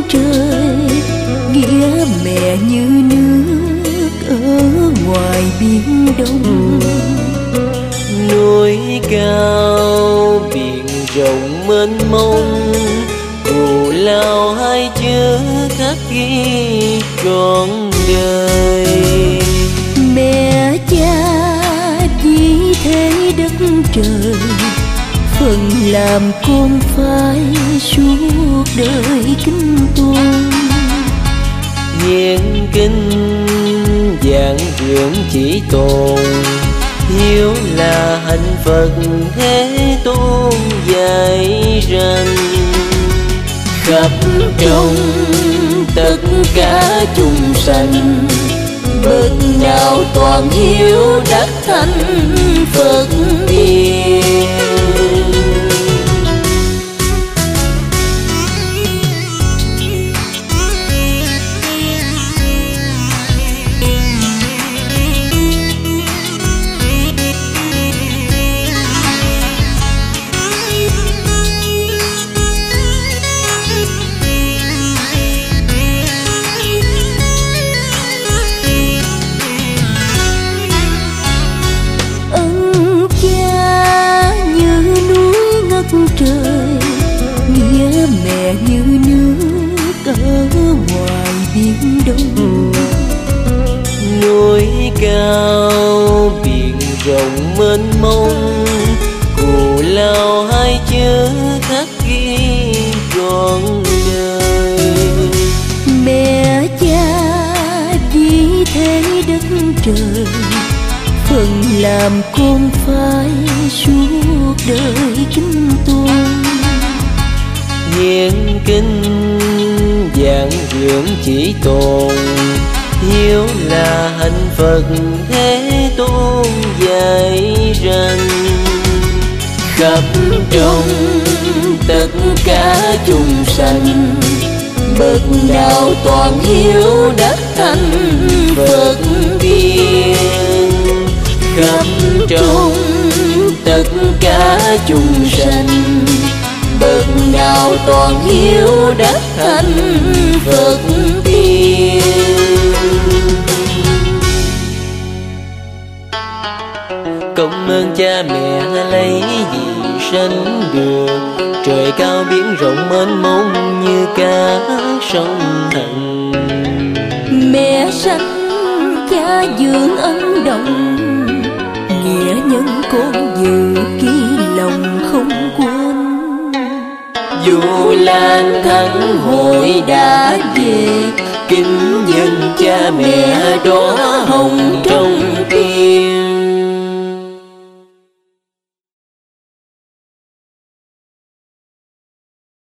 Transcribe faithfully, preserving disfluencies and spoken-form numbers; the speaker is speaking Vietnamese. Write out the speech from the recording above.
trời, nghĩa mẹ như nước ở ngoài biển Đông. Núi cao biển rộng mênh mông, cù lao hai chữ khắc ghi trọn đời. Mẹ cha vì thế đất trời, phần làm con phải suốt đời kính tôn. Hiến kinh dạng dưỡng chỉ tồn, hiếu là hạnh Phật Thế Tôn dạy rằng. Khắp trong tất cả chúng sanh, bậc nào toàn hiếu đắc thành Phật tiên. Trời, nghĩa mẹ như nước ở ngoài biển Đông. Núi cao biển rộng mênh mông, cù lao hai chữ khắc ghi trọn đời. Mẹ cha vì thế đất trời, phần làm con phải suốt đời kính tôn. Hiến kinh dạng dưỡng chỉ tồn, hiếu là hạnh Phật Thế Tôn dạy rằng. Khắp trong tất cả chúng sanh, bậc nào toàn hiếu đắc thành Phật tiên. Khắp trong tất cả chúng sanh, bậc nào toàn hiếu đắc thành Phật tiên. Công ơn cha mẹ lấy gì sanh được, trời cao biển rộng mênh mông như cả sông Hằng. Mẹ sanh cha dưỡng ân đồng, nghĩa nhân con giữ ký lòng không quên. Dù lang thang hội đã về, kính nhân cha mẹ đó hồng trong